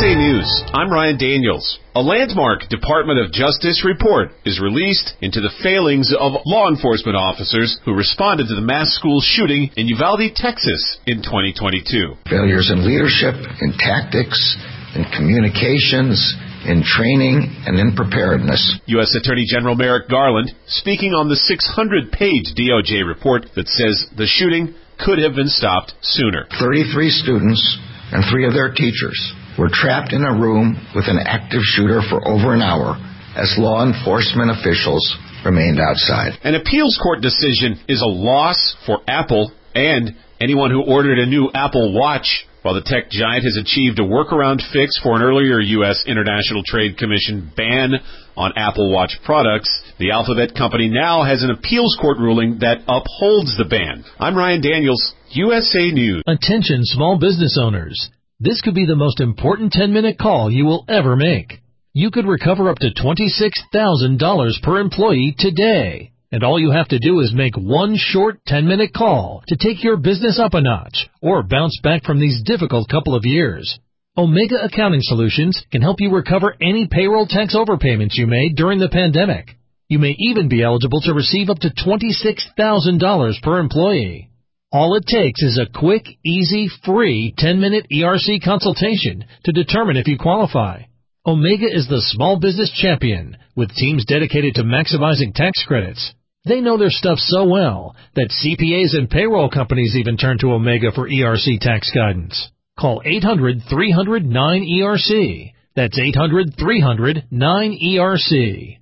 USA News, I'm Ryan Daniels. A landmark Department of Justice report is released into the failings of law enforcement officers who responded to the mass school shooting in Uvalde, Texas in 2022. Failures in leadership, in tactics, in communications, in training, and in preparedness. U.S. Attorney General Merrick Garland speaking on the 600-page DOJ report that says the shooting could have been stopped sooner. 33 students and 3 of their teachers were trapped in a room with an active shooter for over an hour as law enforcement officials remained outside. An appeals court decision is a loss for Apple and anyone who ordered a new Apple Watch. While the tech giant has achieved a workaround fix for an earlier U.S. International Trade Commission ban on Apple Watch products, the Alphabet company now has an appeals court ruling that upholds the ban. I'm Ryan Daniels, USA News. Attention small business owners. This could be the most important 10-minute call you will ever make. You could recover up to $26,000 per employee today. And all you have to do is make one short 10-minute call to take your business up a notch or bounce back from these difficult couple of years. Omega Accounting Solutions can help you recover any payroll tax overpayments you made during the pandemic. You may even be eligible to receive up to $26,000 per employee. All it takes is a quick, easy, free 10-minute ERC consultation to determine if you qualify. Omega is the small business champion with teams dedicated to maximizing tax credits. They know their stuff so well that CPAs and payroll companies even turn to Omega for ERC tax guidance. Call 800-300-9ERC. That's 800-300-9ERC.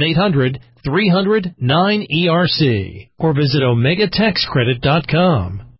1-800-300-9ERC. Or visit OmegaTaxCredit.com.